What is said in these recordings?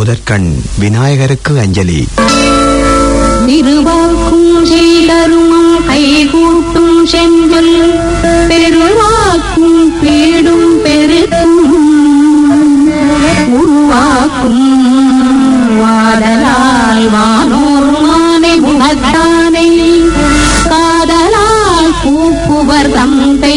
முதற்கண் விநாயகருக்கு அஞ்சலி. திருவாக்கும் செய்தருமம் கைகூட்டும் செஞ்சொல் பெருவாக்கும் பீடும் பெருக்கும் உருவாக்கும் வாதலால் வானோருமானை குணத்தானை காதலால் கூப்புவர் தந்தை.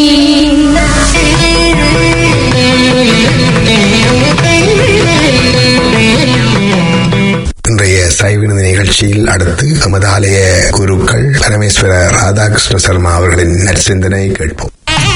இன்றைய சைவினது நிகழ்ச்சியில் அடுத்து நமது ஆலய குருக்கள் பரமேஸ்வர ராதாகிருஷ்ண சர்மா அவர்களின் நற்சிந்தனை கேட்போம்.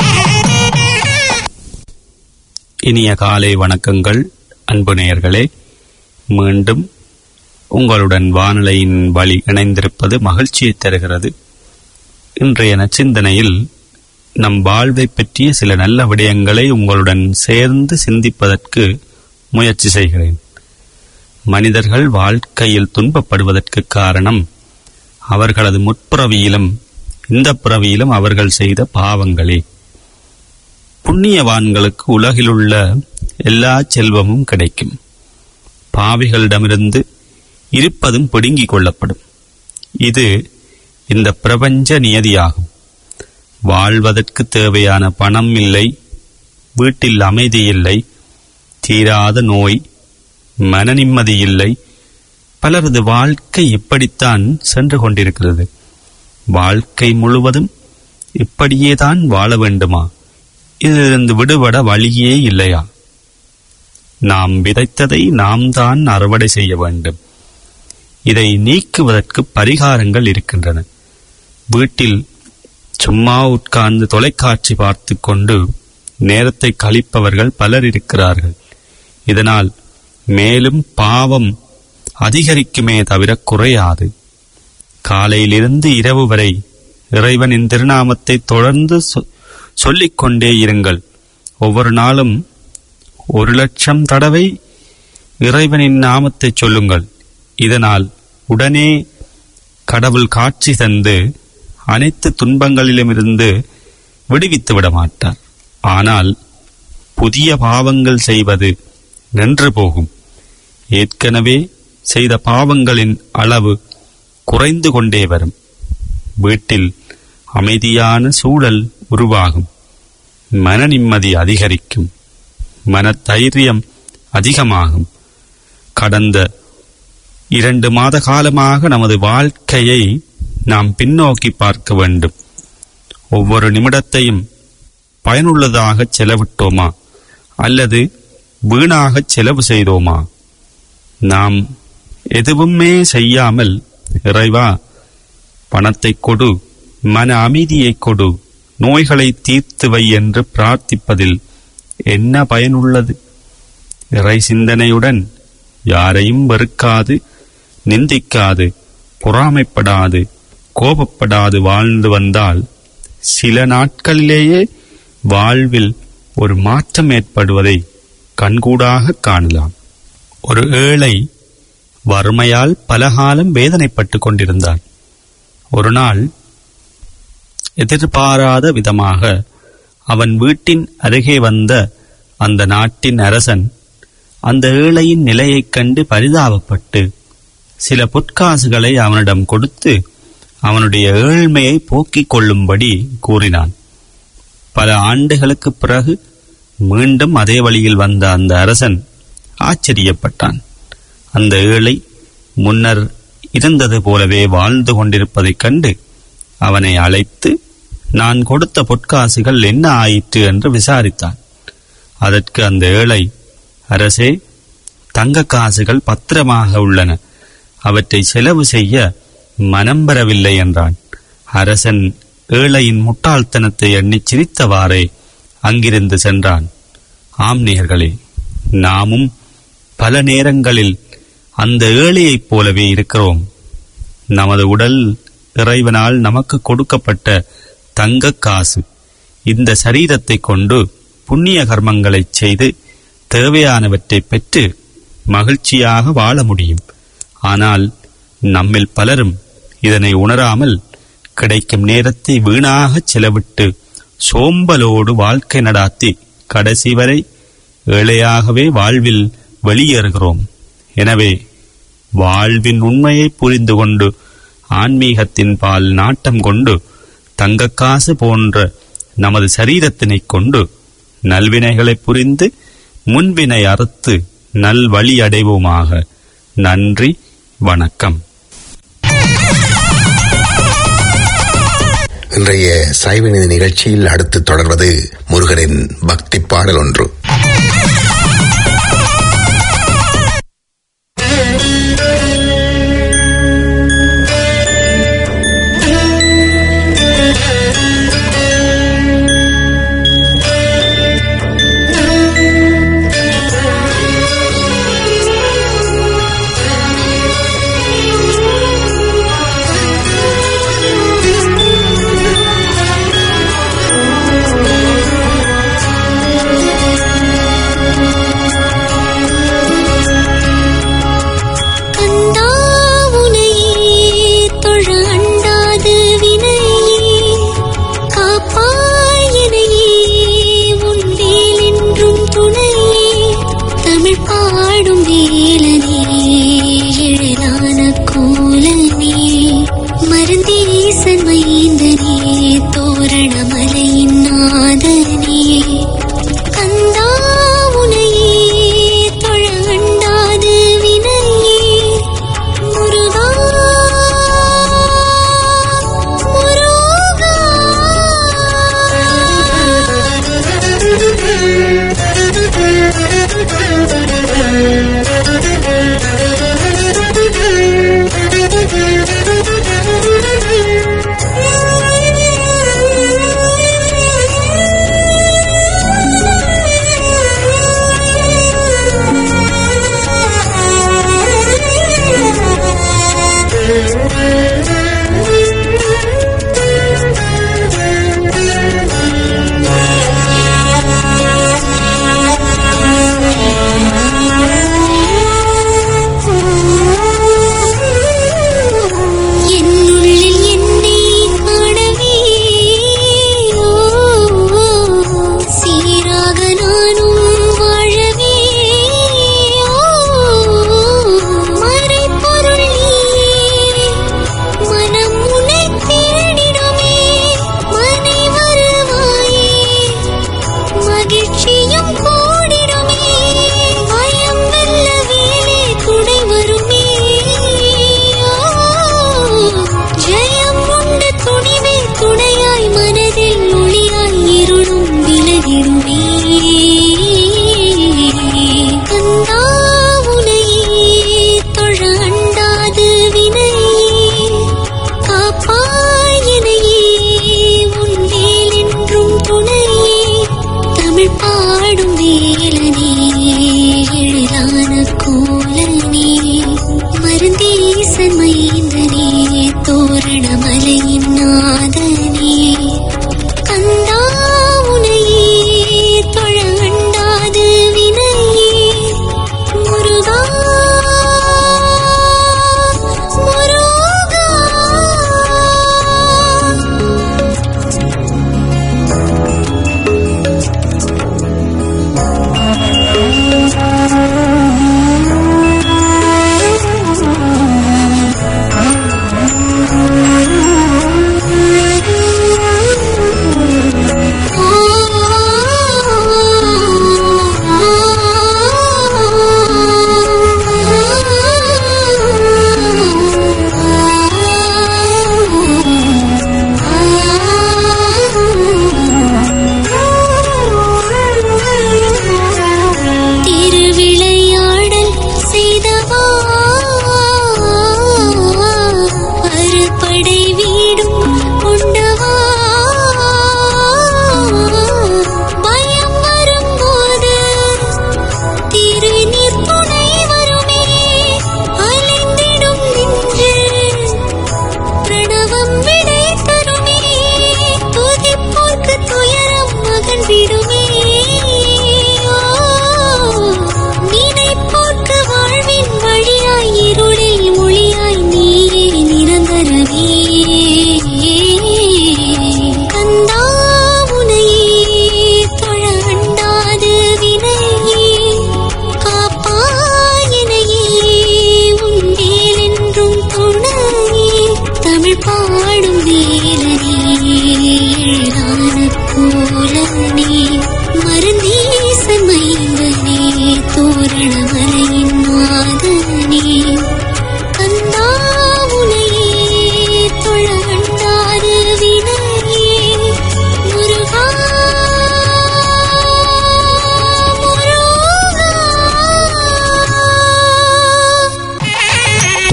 இனிய காலை வணக்கங்கள் அன்பு நேயர்களே. மீண்டும் உங்களுடன் வானொலியின் வழி இணைந்திருப்பது மகிழ்ச்சியை தருகிறது. இன்றைய நற்சிந்தனையில் நம் வாழ்வை பற்றிய சில நல்ல விடயங்களை உங்களுடன் சேர்ந்து சிந்திப்பதற்கு முயற்சி செய்கிறேன். மனிதர்கள் வாழ்க்கையில் துன்பப்படுவதற்கு காரணம் அவர்களது முற்பிறவியிலும் இந்த பிறவியிலும் அவர்கள் செய்த பாவங்களே. புண்ணியவான்களுக்கு உலகிலுள்ள எல்லா செல்வமும் கிடைக்கும். பாவிகளிடமிருந்து இருப்பதும் பிடுங்கிக் கொள்ளப்படும். இது இந்த பிரபஞ்ச நியதியாகும். வாழ்வதற்கு தேவையான பணம் இல்லை, வீட்டில் அமைதி இல்லை, தீராத நோய், மன நிம்மதி இல்லை. பலரது வாழ்க்கை இப்படித்தான் சென்று கொண்டிருக்கிறது. வாழ்க்கை முழுவதும் இப்படியேதான் வாழ வேண்டுமா? இதிலிருந்து விடுபட வழியே இல்லையா? நாம் விதைத்ததை நாம் தான் அறுவடை செய்ய வேண்டும். இதை நீக்குவதற்கு பரிகாரங்கள் இருக்கின்றன. வீட்டில் சும்மா உட்கார்ந்து தொலைக்காட்சி பார்த்து கொண்டு நேரத்தை கழிப்பவர்கள் பலர் இருக்கிறார்கள். இதனால் மேலும் பாவம் அதிகரிக்குமே தவிர குறையாது. காலையிலிருந்து இரவு வரை இறைவனின் திருநாமத்தை தொடர்ந்து சொல்லிக்கொண்டே இருங்கள். ஒவ்வொரு நாளும் 1,00,000 தடவை இறைவனின் நாமத்தை சொல்லுங்கள். இதனால் உடனே கடவுள் காட்சி தந்து அனைத்து துன்பங்களிலுமிருந்து விடுவித்து விட மாட்டார். ஆனால் புதிய பாவங்கள் செய்வது நின்று போகும். ஏற்கனவே செய்த பாவங்களின் அளவு குறைந்து கொண்டே வரும். வீட்டில் அமைதியான சூழல் உருவாகும். மன நிம்மதி அதிகரிக்கும். மன தைரியம் அதிகமாகும். கடந்த 2 மாத காலமாக நமது வாழ்க்கையை நாம் பின்னோக்கி பார்க்க வேண்டும். ஒவ்வொரு நிமிடத்தையும் பயனுள்ளதாக செலவிட்டோமா அல்லது வீணாக செலவு செய்தோமா? நாம் எதுவுமே செய்யாமல் இறைவா பணத்தை கொடு, மன அமைதியை கொடு, நோய்களை தீர்த்து வை என்று பிரார்த்திப்பதில் என்ன பயனுள்ளது? இறை சிந்தனையுடன் யாரையும் வெறுக்காது, நிந்திக்காது, பொறாமைப்படாது, கோபப்படாது வாழ்ந்து வந்தால் சில நாட்களிலேயே வாழ்வில் ஒரு மாற்றம் ஏற்படுவதை கண்கூடாக காணலாம். ஒரு ஏழை வறுமையால் பலகாலம் வேதனைப்பட்டு கொண்டிருந்தான். ஒரு நாள் எதிர்பாராத விதமாக அவன் வீட்டின் அருகே வந்த அந்த நாட்டின் அரசன் அந்த ஏழையின் நிலையைக் கண்டு பரிதாபப்பட்டு சில பொற்காசுகளை அவனிடம் கொடுத்து அவனுடைய ஏழ்மையை போக்கிக் கொள்ளும்படி கூறினான். பல ஆண்டுகளுக்கு பிறகு மீண்டும் அதே வழியில் வந்த அந்த அரசன் ஆச்சரியப்பட்டான். அந்த ஏழை முன்னர் இருந்தது போலவே வாழ்ந்து கொண்டிருப்பதைக் கண்டு அவனை அழைத்து நான் கொடுத்த பொற்காசுகள் என்ன ஆயிற்று என்று விசாரித்தான். அதற்கு அந்த ஏழை, அரசே, தங்க காசுகள் பத்திரமாக உள்ளன, அவற்றை செலவு செய்ய மனம் பெறவில்லை என்றான். அரசன் ஏழையின் முட்டாள்தனத்தை எண்ணி சிரித்தவாறே அங்கிருந்து சென்றான். ஆம் நேயர்களே, நாமும் பல நேரங்களில் அந்த ஏழையைப் போலவே இருக்கிறோம். நமது உடல் இறைவனால் நமக்கு கொடுக்கப்பட்ட தங்க காசு. இந்த சரீரத்தை கொண்டு புண்ணிய கர்மங்களை செய்து தேவையானவற்றை பெற்று மகிழ்ச்சியாக வாழ முடியும். ஆனால் நம்மில் பலரும் இதனை உணராமல் கிடைக்கும் நேரத்தை வீணாக செலவிட்டு சோம்பலோடு வாழ்க்கை நடாத்தி கடைசி வரை ஏழையாகவே வாழ்வில் வெளியேறுகிறோம். எனவே வாழ்வின் உண்மையை புரிந்து கொண்டு ஆன்மீகத்தின் பால் நாட்டம் கொண்டு தங்கக்காசு போன்ற நமது சரீரத்தினைக் கொண்டு நல்வினைகளை புரிந்து முன்வினை அறுத்து நல்வழி அடைவோமாக. நன்றி, வணக்கம். இன்றைய சைவநிதி நிகழ்ச்சியில் அடுத்து தொடர்வது முருகனின் பக்தி பாடல் ஒன்று.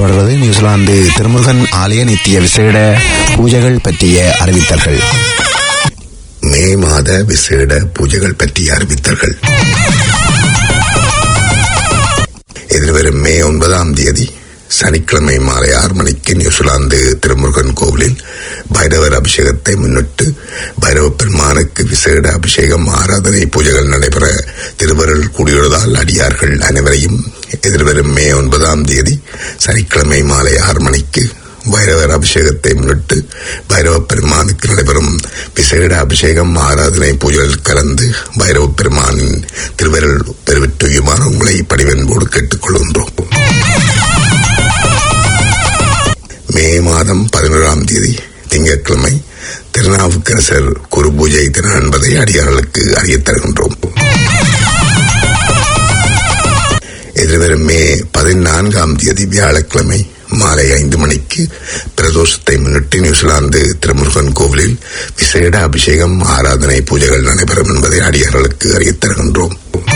தொடர்வது நியூசிலாந்து திருமுருகன் ஆலய நித்திய விசேட பூஜைகள் பற்றிய அறிவித்தல்கள். மே மாத விசேட பூஜைகள் பற்றிய அறிவித்தல்கள். எதிர்வரும் மே 9ஆம் தேதி சனிக்கிழமை மாலை 6 மணிக்கு நியூசிலாந்து திருமுருகன் கோவிலில் பைரவர் அபிஷேகத்தை முன்னிட்டு பைரவ பெருமானுக்கு விசேட அபிஷேகம் ஆராதனை பூஜைகள் நடைபெற திருவருள் கூடியுள்ளதால் அடியார்கள் அனைவரையும் எதிர்வரும் மே 9ஆம் தேதி சனிக்கிழமை மாலை 6 மணிக்கு பைரவர் அபிஷேகத்தை முன்னிட்டு பைரவ பெருமானுக்கு நடைபெறும் விசேட அபிஷேகம் ஆராதனை பூஜைகள் கலந்து பைரவ பெருமானின் திருவருள் பெருவிற்றுயுமான உங்களை பணிவன்போடு கேட்டுக்கொள்கின்றோம். மே மாதம் 11ஆம் தேதி திங்கட்கிழமை திருநாவுக்கரசர் குரு பூஜை தினம் என்பதை அடியார்களுக்கு அறியத் தருகின்றோம். எதிர்வரும் மே 14ஆம் தேதி வியாழக்கிழமை மாலை 5 மணிக்கு பிரதோஷத்தை முன்னிட்டு நியூசிலாந்து திருமுருகன் கோவிலில் விசேட அபிஷேகம் ஆராதனை பூஜைகள் நடைபெறும் என்பதை அடியார்களுக்கு அறியத் தருகின்றோம்.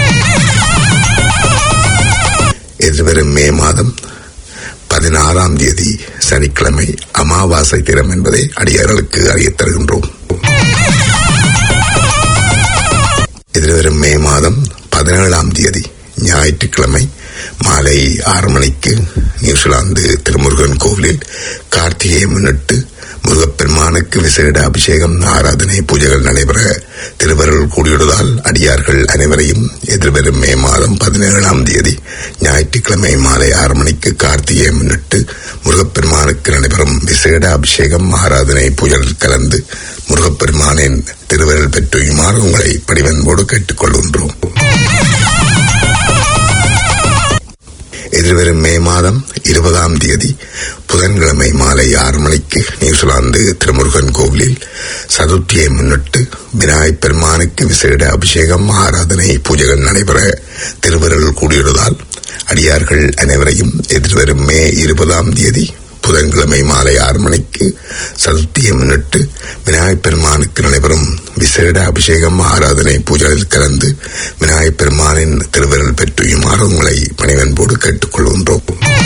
எதிர்வரும் மே மாதம் 16ஆம் தேதி சனிக்கிழமை அமாவாசை தினம் என்பதை அடியார்களுக்கு அறியத் தருகின்றோம். எதிர்வரும் மே மாதம் 17ஆம் தேதி ஞாயிற்றுக்கிழமை மாலை 6 மணிக்கு நியூசிலாந்து திருமுருகன் கோவிலில் கார்த்திகையை முன்னிட்டு முருகப்பெருமானுக்கு விசேட அபிஷேகம் ஆராதனை பூஜைகள் நடைபெற திருவருள் கூடியுள்ளதால் அடியார்கள் அனைவரையும் எதிர்வரும் மே மாதம் 17ஆம் தேதி ஞாயிற்றுக்கிழமை மாலை 6 மணிக்கு கார்த்திகையை முன்னிட்டு முருகப்பெருமானுக்கு நடைபெறும் விசேட அபிஷேகம் ஆராதனை பூஜைகள் கலந்து முருகப்பெருமானின் திருவருள் பெற்றுயுமாறு உங்களை பணிவன்போடு கேட்டுக்கொள்கின்றோம். எதிர்வரும் மே மாதம் 20ஆம் தேதி புதன்கிழமை மாலை 6 மணிக்கு நியூசிலாந்து திருமுருகன் கோவிலில் சதுர்த்தியை முன்னிட்டு விநாயகப் பெருமானுக்கு விசேட அபிஷேகம் ஆராதனை பூஜைகள் நடைபெற திருவருள் கூடியுள்ளதால் அடியார்கள் அனைவரையும் எதிர்வரும் மே 20ஆம் தேதி புதன்கிழமை மாலை 6 மணிக்கு சதுர்த்தியை முன்னிட்டு விநாயகப் பெருமானுக்கு நடைபெறும் விசேட அபிஷேகம் ஆராதனை பூஜைகளில் கலந்து விநாயகப் பெருமானின் திருவருள் பெற்றுயுமாறு உங்களை பணிவன்போடு கேட்டுக்கொள்கின்றோம்.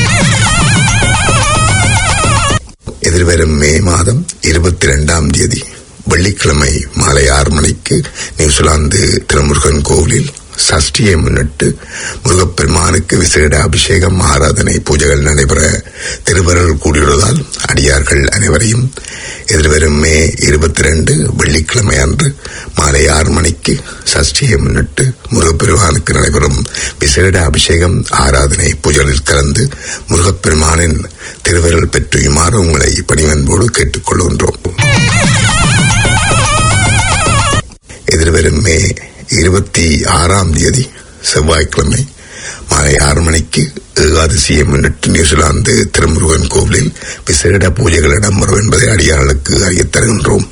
எதிர்வரும் மே மாதம் 22ஆம் தேதி வெள்ளிக்கிழமை மாலை 6 மணிக்கு நியூசிலாந்து திருமுருகன் கோவிலில் சஷ்டியை முன்னிட்டு முருகப்பெருமானுக்கு விசேட அபிஷேகம் ஆராதனை பூஜைகள் நடைபெற திருவருள் கூடியுள்ளதால் அடியார்கள் அனைவரையும் எதிர்வரும் மே 22 வெள்ளிக்கிழமை அன்று மாலை 6 மணிக்கு சஷ்டியை முன்னிட்டு முருகப்பெருமானுக்கு நடைபெறும் விசேட அபிஷேகம் ஆராதனை பூஜைகளில் கலந்து முருகப்பெருமானின் திருவருள் பெற்றுயுமாறு உங்களை பணிவன்போடு கேட்டுக்கொள்கின்றோம். எதிர்வரும் மே 26ஆம் தேதி செவ்வாய்க்கிழமை மாலை 6 மணிக்கு ஏகாதசியை முன்னிட்டு நியூசிலாந்து திருமுருகன் கோவிலில் விசேட பூஜைகள் இடம்பெறும் என்பதை அடியார்களுக்கு அறியத் தருகின்றோம்.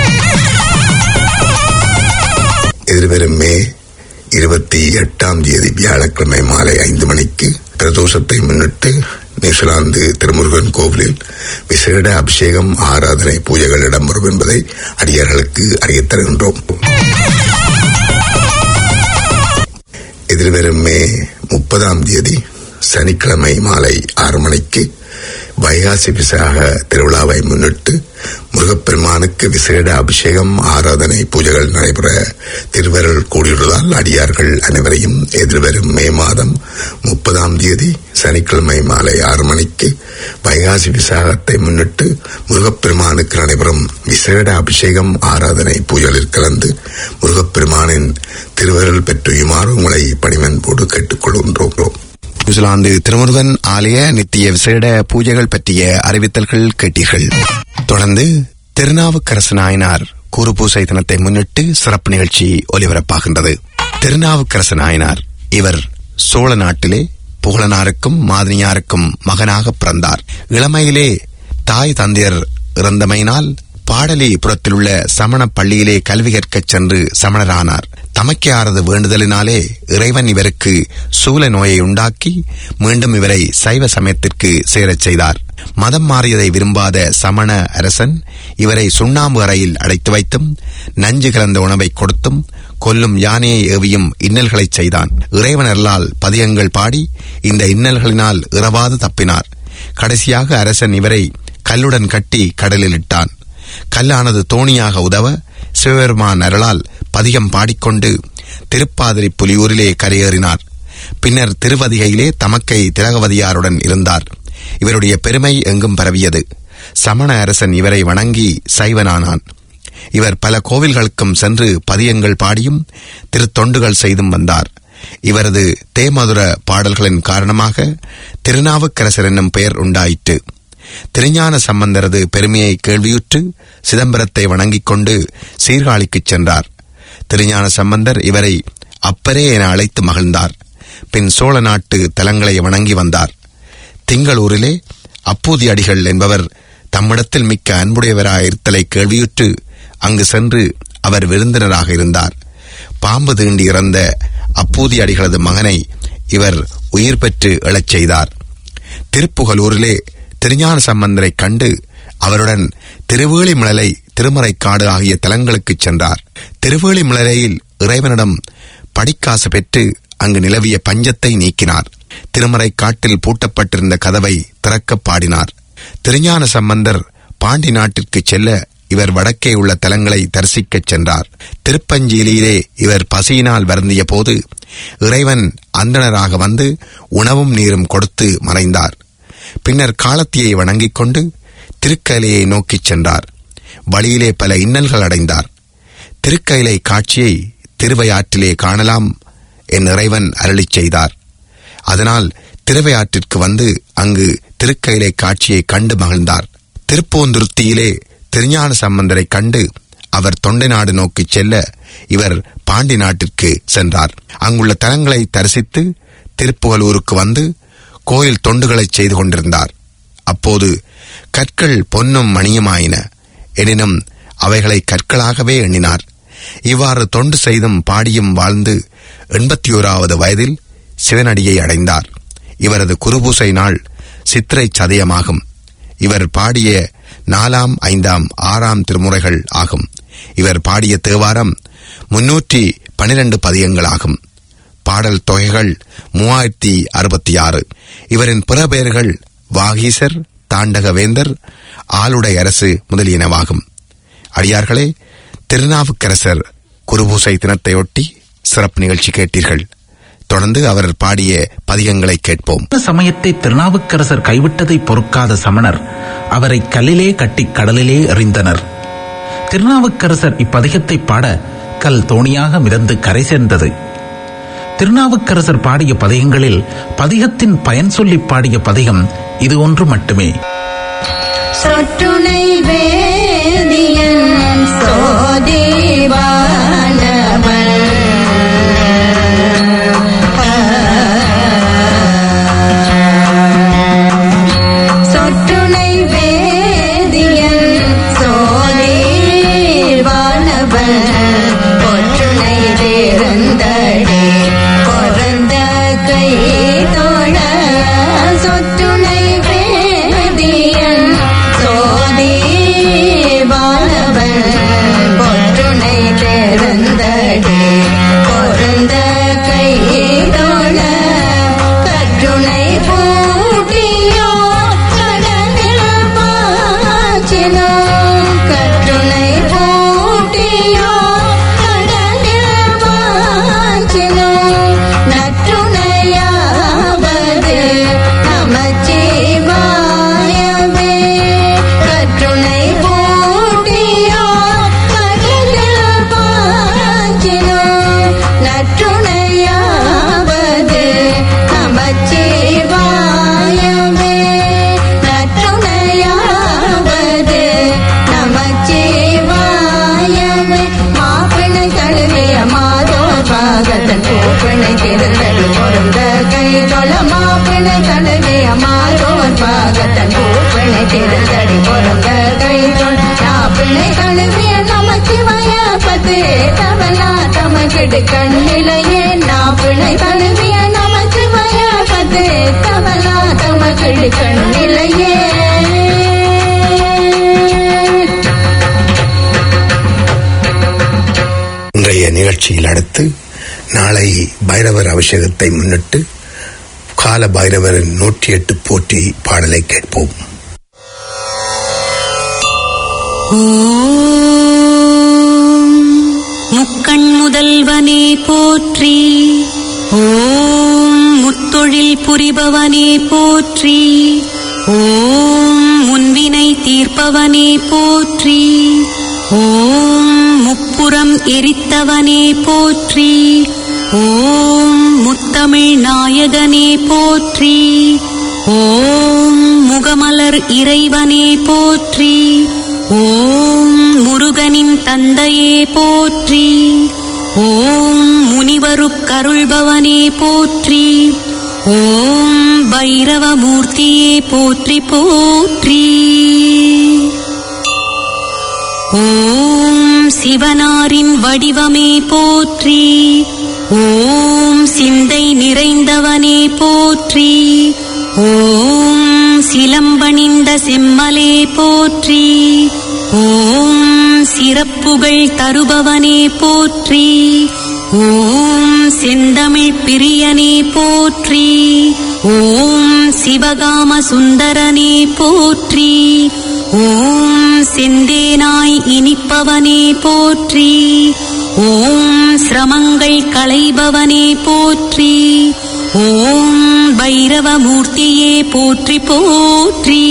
எதிர்வரும் மே 28ஆம் தேதி வியாழக்கிழமை மாலை 5 மணிக்கு பிரதோஷத்தை முன்னிட்டு நியூசிலாந்து திருமுருகன் கோவிலில் விசேட அபிஷேகம் ஆராதனை பூஜைகள் இடம்பெறும் என்பதை அடியார்களுக்கு அறியத் தருகின்றோம். எதிர்வரும் மே 30ஆம் தேதி சனிக்கிழமை மாலை 6 மணிக்கு வைகாசி விசாக திருவிழாவை முன்னிட்டு முருகப்பெருமானுக்கு விசேட அபிஷேகம் ஆராதனை பூஜைகள் நடைபெற திருவருள் கூடியுள்ளதால் அடியார்கள் அனைவரையும் எதிர்வரும் மே மாதம் 30ஆம் தேதி சனிக்கிழமை மாலை 6 மணிக்கு வைகாசி விசாகத்தை முன்னிட்டு முருகப்பெருமானுக்கு நடைபெறும் விசேட அபிஷேகம் ஆராதனை பூஜைகளில் கலந்து முருகப்பெருமானின் திருவருள் பெற்றுயுமாறு உங்களை பணிவன்போடு கேட்டுக்கொள்கின்றோம். நியூசிலாந்து திருமுருகன் ஆலய நித்திய விசேட பூஜைகள் பற்றிய அறிவித்தல்கள் கேட்டீர்கள். தொடர்ந்து திருநாவுக்கரசு நாயனார் குரு பூசை தினத்தை முன்னிட்டு சிறப்பு நிகழ்ச்சி ஒலிபரப்பாகின்றது. திருநாவுக்கரசு நாயனார் இவர் சோழ நாட்டிலே புகழனாருக்கும் மாதினியாருக்கும் மகனாக பிறந்தார். இளமையிலே தாய் தந்தையர் இறந்தமையினால் பாடலிபுரத்தில் உள்ள சமண பள்ளியிலே கல்வி கற்கச் சென்று சமணரானார். தமக்கையாரது வேண்டுதலினாலே இறைவன் இவருக்கு சூல நோயை உண்டாக்கி மீண்டும் இவரை சைவ சமயத்திற்கு சேரச் செய்தார். மதம் மாறியதை விரும்பாத சமண அரசன் இவரை சுண்ணாம்பு அறையில் அடைத்து வைத்தும் நஞ்சு கலந்த உணவை கொடுத்தும் கொல்லும் யானையை ஏவியும் இன்னல்களைச் செய்தான். இறைவனர்களால் பதியங்கள் பாடி இந்த இன்னல்களினால் இறவாது தப்பினார். கடைசியாக அரசன் இவரை கல்லுடன் கட்டி கடலில் இட்டான். கல்லானது தோணியாக உதவ சிவபெருமான் அருளால் பதிகம் பாடிக்கொண்டு திருப்பாதிரி புலியூரிலே கரையேறினார். பின்னர் திருவதிகையிலே தமக்கை திலகவதியாருடன் இருந்தார். இவருடைய பெருமை எங்கும் பரவியது. சமண அரசன் இவரை வணங்கி சைவனானான். இவர் பல கோவில்களுக்கும் சென்று பதியங்கள் பாடியும் திருத்தொண்டுகள் செய்தும் வந்தார். இவரது தேமதுர பாடல்களின் காரணமாக திருநாவுக்கரசர் என்னும் பெயர் உண்டாயிற்று. திருஞான சம்பந்தரது பெருமையை கேள்வியுற்று சிதம்பரத்தை வணங்கிக் கொண்டு சீர்காழிக்குச் சென்றார். திருஞான சம்பந்தர் இவரை அப்பரே என அழைத்து மகிழ்ந்தார். பின் சோழ நாட்டு தலங்களை வணங்கி வந்தார். திங்களூரிலே அப்பூதி அடிகள் என்பவர் தம்மிடத்தில் மிக்க அன்புடையவராயிருத்தலை கேள்வியுற்று அங்கு சென்று அவர் விருந்தினராக இருந்தார். பாம்பு தீண்டி இறந்த அப்பூதி அடிகளது மகனை இவர் உயிர் பெற்று எழச் செய்தார். திருப்புகலூரிலே திருஞான சம்பந்தரை கண்டு அவருடன் திருவேளிமலை திருமறைக்காடு ஆகிய தலங்களுக்குச் சென்றார். திருவேளிமலையில் இறைவனிடம் படிக்காசு பெற்று அங்கு நிலவிய பஞ்சத்தை நீக்கினார். திருமறைக்காட்டில் பூட்டப்பட்டிருந்த கதவை திறக்க பாடினார். திருஞான சம்பந்தர் பாண்டி நாட்டிற்கு செல்ல இவர் வடக்கே உள்ள தலங்களை தரிசிக்கச் சென்றார். திருப்பஞ்சீலியிலே இவர் பசியினால் வருந்திய போது இறைவன் அந்தணராக வந்து உணவும் நீரும் கொடுத்து மறைந்தார். பின்னர் காலத்தியை வணங்கிக் கொண்டு திருக்கைலையை நோக்கிச் சென்றார். வழியிலே பல இன்னல்கள் அடைந்தார். திருக்கைலை காட்சியை திருவையாற்றிலே காணலாம் என் இறைவன் அருளிச் செய்தார். அதனால் திருவையாற்றிற்கு வந்து அங்கு திருக்கைலை காட்சியை கண்டு மகிழ்ந்தார். திருப்போந்துருத்தியிலே திருஞான சம்பந்தரை கண்டு அவர் தொண்டை நாடு நோக்கிச் செல்ல இவர் பாண்டி நாட்டிற்கு சென்றார். அங்குள்ள தலங்களை தரிசித்து திருப்புகலூருக்கு வந்து கோயில் தொண்டுகளை செய்து கொண்டிருந்தார். அப்போது கற்கள் பொன்னும் மணியுமாயின. எனினும் அவைகளை கற்களாகவே எண்ணினார். இவ்வாறு தொண்டு செய்தும் பாடியும் வாழ்ந்து 81வது வயதில் சிவனடியை அடைந்தார். இவரது குருபூசை நாள் சித்திரை சதயமாகும். இவர் பாடிய 4ஆம் 5ஆம் 6ஆம் திருமுறைகள் ஆகும். இவர் பாடிய தேவாரம் 312 பதியங்களாகும். பாடல் தொகைகள் 3066. இவரின் பிற பெயர்கள் வாகீசர், தாண்டகவேந்தர், ஆளுடை அரசு முதலியனவாகும். அடியார்களே, திருநாவுக்கரசர் குருபூசை தினத்தையொட்டி சிறப்பு நிகழ்ச்சி கேட்டீர்கள். தொடர்ந்து அவர் பாடிய பதிகங்களை கேட்போம். சமயத்தை திருநாவுக்கரசர் கைவிட்டதை பொறுக்காத சமணர் அவரை கல்லிலே கட்டி கடலிலே எறிந்தனர். திருநாவுக்கரசர் இப்பதிகத்தை பாட கல் தோணியாக மிதந்து கரை சேர்ந்தது. திருநாவுக்கரசர் பாடிய பதிகங்களில் பதிகத்தின் பயன் சொல்லி பாடிய பதிகம் இது ஒன்று மட்டுமே. சொற்றுணை வேதியன் சோதிவானவன் சொற்றுணை வேதியன் சோதிவானவன் பொற்றுணை தேர்ந்தடே பொறந்த கை தோழ சொற்றுணை வேதியன் சோதிவானவன் பொற்றுணை தேர்ந்தடே பொறந்த கை தோழ கற்றுணை பூட்டியோ கடலில் பாய்ச்சினோ கற்றுணை பூட்டியோ கடலில் பாய்ச்சினோ நற்றுணையாவது நமச்சிவாயவே கற்றுணை பூட்டியோ கடலில் பாய்ச்சினோ நற்றுணையாவது நமச்சிவாயவே நற்றுணையாவது நமச்சிவாயவே மாப்பிணை தழுவிய மாதோர் பாகத்தன் பூப்பிணை திருந்தடு பொருந்த கை தொழ மாப்பிணை தழுவிய மாதோர் பாகத்தன் பூப்பிணை திருந்தடி பொருந்த கை தொழ நாப்பிணை தழுவிய நமச்சிவாய பத்து தவலா தமக்கிடு கண்ணிலையே நாப்பிணை தழுவிய நமச்சிவாய பத்து தவலா தமக்கிடு கண்ணிலையே. இன்றைய நிகழ்ச்சியில் அடுத்து நாளை பைரவர் அபிஷேகத்தை முன்னிட்டு கால பைரவரின் 108 போற்றி பாடலை கேட்போம். முக்கண் முதல்வனே போற்றி, ஓம் முத்தொழில் புரிபவனே போற்றி, ஓம் முன்வினை தீர்ப்பவனே போற்றி, ஓம் முப்புறம் எரித்தவனே போற்றி, ஓம் முத்தமிழ் நாயகனே போற்றி, ஓம் முகமலர் இறைவனே போற்றி, ஓம் முருகனின் தந்தையே போற்றி, ஓம் முனிவருக்கருள்பவனே போற்றி, ஓம் பைரவமூர்த்தியே போற்றி போற்றி, ஓம் சிவனாரின் வடிவமே போற்றி, ஓம் சிந்தை நிறைந்தவனே போற்றி, ஓம் சிலம்பணிந்த செம்மலே போற்றி, ஓம் சிறப்புகள் தருபவனே போற்றி, ஓம் செந்தமிழ் பிரியனே போற்றி, ஓம் சிவகாம சுந்தரனே போற்றி, ஓம் செந்தேனாய் இனிப்பவனே போற்றி, ஓம் சிரமங்கள் களைபவனே போற்றி, ஓம் பைரவமூர்த்தியே போற்றி போற்றி,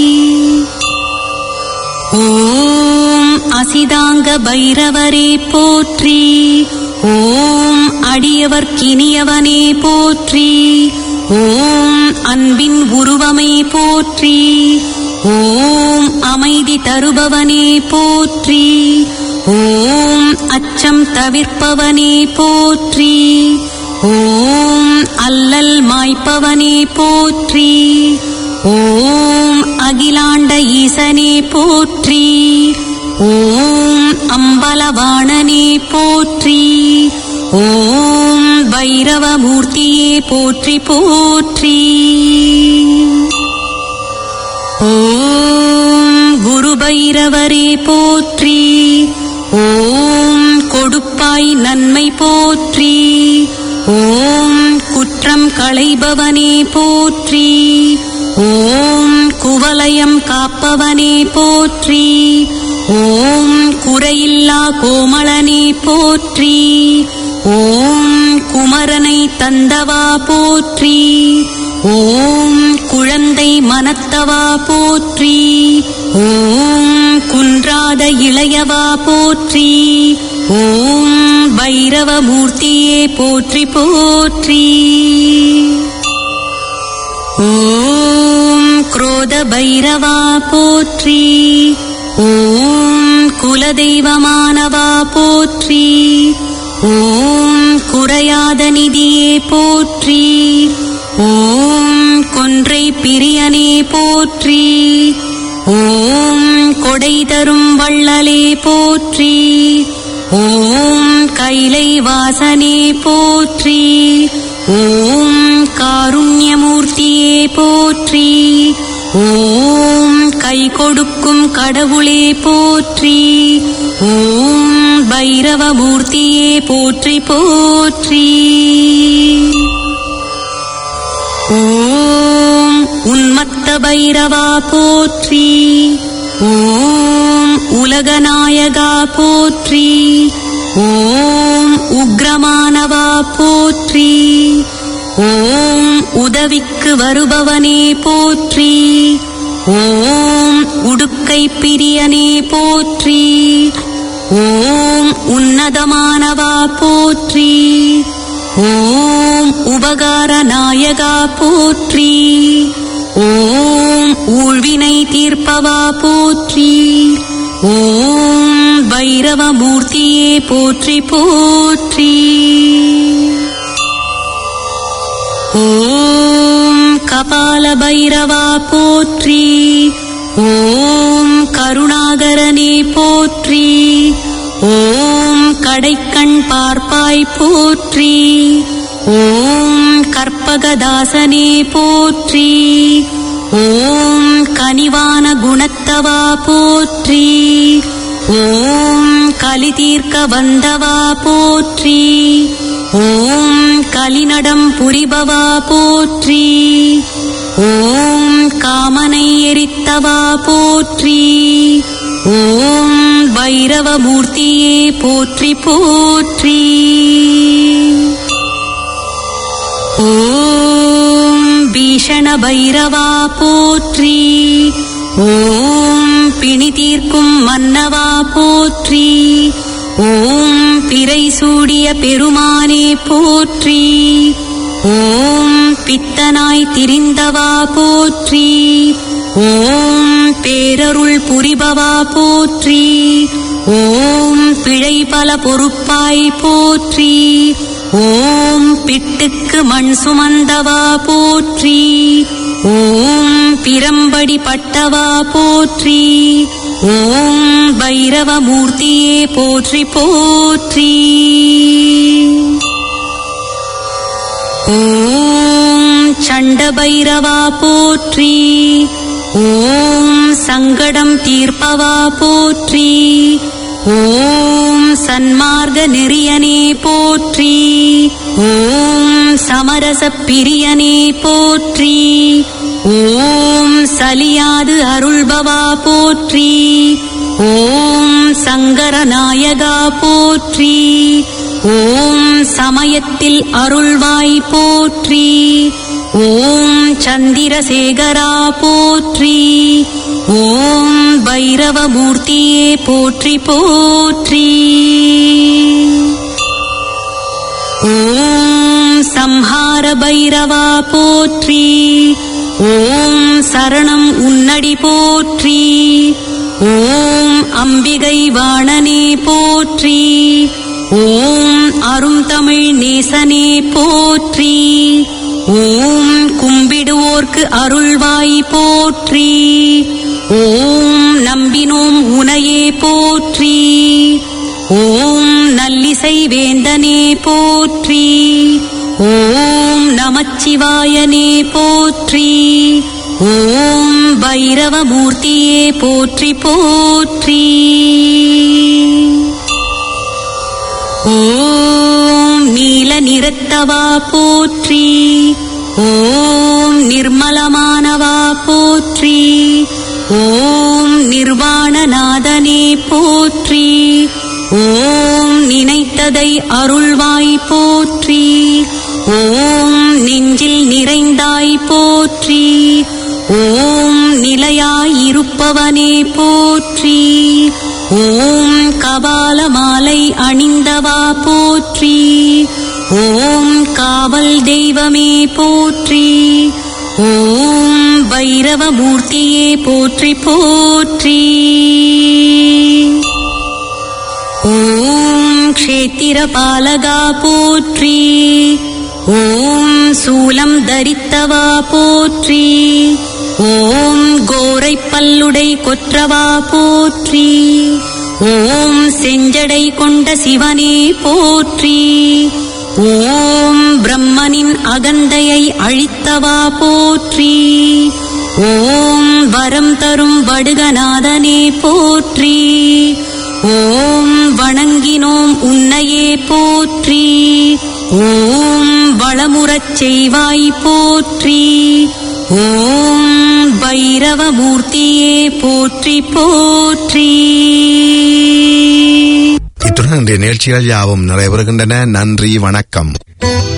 ஓம் அசிதாங்க பைரவரே போற்றி, ஓம் அடியவர்க்கினியவனே போற்றி, ஓம் அன்பின் உருவமே போற்றி, ஓம் அமைதி தருபவனே போற்றி, ஓம் அச்சம் தவிர்ப்பவனே போற்றி, ஓம் அல்லல் மாய்ப்பவனே போற்றி, ஓம் அகிலாண்ட ஈசனே போற்றி, ஓம் அம்பலவாணனே போற்றி, ஓம் பைரவமூர்த்தியே போற்றி போற்றி, ஓம் குரு பைரவரே போற்றி, ஓம் கொடுப்பாய் நன்மை போற்றி, ஓம் குற்றம் களைபவனே போற்றி, ஓம் குவலயம் காப்பவனே போற்றி, ஓம் குறையில்லா கோமளனே போற்றி, ஓம் குமரனை தந்தவா போற்றி, ஓம் குழந்தை மனத்தவா போற்றி, ஓம் குன்றாத இளையவா போற்றி, ஓம் பைரவமூர்த்தியே போற்றி போற்றி, ஓம் குரோத பைரவா போற்றி, ஓம் குலதெய்வமானவா போற்றி, ஓம் குறையாத நிதியே போற்றி, ஓம் கொன்றை பிரியனே போற்றி, ஓம் கொடை தரும் வள்ளலே போற்றி, ஓம் கைலை வாசனே போற்றி, ஓம் காருண்யமூர்த்தியே போற்றி, ஓம் கை கொடுக்கும் கடவுளே போற்றி, ஓம் பைரவமூர்த்தியே போற்றி போற்றி, ஓம் உன்மத்த பைரவா போற்றி, ஓம் உலகநாயகா போற்றி, ஓம் உக்ரமானவா போற்றி, ஓம் உதவிக்கு வருபவனே போற்றி, ஓம் உடுக்கை பிரியனே போற்றி, ஓம் உன்னதமானவா போற்றி, ஓம் உபகார நாயகா போற்றி, ஓம் ஊழ்வினை தீர்ப்பவா போற்றி, ஓம் பைரவமூர்த்தியே போற்றி போற்றி, ஓம் கபால பைரவா போற்றி, ஓம் கருணாகரனே போற்றி, ஓம் கடைக்கண் பார்ப்பாய் போற்றி, ஓம் கற்பகதாசனே போற்றி, ஓம் கனிவான குணத்தவா போற்றி, ஓம் கலி தீர்க்க வந்தவா போற்றி, ஓம் கலிநடம் புரிபவா போற்றி. ஓம் காமனை எரித்தவா போற்றி. ஓம் பைரவமூர்த்தியே போற்றி போற்றி. ஓம் பீஷண பைரவா போற்றி. ஓம் பிணி தீர்க்கும் மன்னவா போற்றி. ஓம் பிறை சூடிய பெருமானே போற்றி. ஓம் பித்தனாய் திரிந்தவா போற்றி. ஓம் பேரருள் புரிபவா போற்றி. ஓம் பிழை பல பொறுப்பாய் போற்றி. ஓம் பிட்டுக்கு மண் சுமந்தவா போற்றி. ஓம் பிரம்படி பட்டவா போற்றி. ஓம் பைரவமூர்த்தியே போற்றி போற்றி. ஓம் சண்ட பைரவா போற்றி. ஓம் சங்கடம் தீர்ப்பவா போற்றி. ஓம் சன்மார்க்க நெறியனே போற்றி. ஓம் சமரச பிரியனே போற்றி. ஓம் சலியாது அருள்பவா போற்றி. ஓம் சங்கரநாயகா போற்றி. ஓம் சமயத்தில் அருள்வாய் போற்றி. ஓம் சந்திரசேகரா போற்றி. ஓம் பைரவமூர்த்தியே போற்றி போற்றி. ஓம் சம்ஹார பைரவா போற்றி. ஓம் சரணம் உன்னடி போற்றி. ஓம் அம்பிகை வாணனே போற்றி. ஓம் அரும் தமிழ் நேசனே போற்றி. ஓம் கும்பிடுவோர்க்கு அருள்வாய் போற்றி. ஓம் நம்பினோம் உனையே போற்றி. ஓம் நல்லிசை வேந்தனே போற்றி. ஓம் நமச்சிவாயனே போற்றி. ஓம் பைரவமூர்த்தியே போற்றி போற்றி. ஓம் நீல நிறத்தவா போற்றி. ஓம் நிர்மலமானவா போற்றி. ஓம் நிர்வாணநாதனே போற்றி. ஓம் நினைத்ததை அருள்வாய் போற்றி. ஓம் நெஞ்சில் நிறைந்தாய் போற்றி. ஓம் நிலையாயிருப்பவனே போற்றி. ஓம் கபால மாலை அணிந்தவா போற்றி. ஓம் காவல் தெய்வமே போற்றி. ஓம் பைரவமூர்த்தியே போற்றி போற்றி. ஓம் க்ஷேத்திர பாலகா போற்றி. ஓம் சூலம் தரித்தவா போற்றி. ஓம் கோரை பல்லுடை கொற்றவா போற்றி. ஓம் செஞ்சடை கொண்ட சிவனே போற்றி. ஓம் பிரம்மனின் அகந்தையை அழித்தவா போற்றி. ஓம் வரம் தரும் வடுகநாதனே போற்றி. ஓம் வணங்கினோம் உன்னையே போற்றி. ஓம் வளமுறச் செய்வாய் போற்றி. ஓம் பைரவமூர்த்தியே போற்றி போற்றி. இத்துடன் இன்றைய நிகழ்ச்சிகள் யாவும் நிறைவேறுகின்றன. நன்றி, வணக்கம்.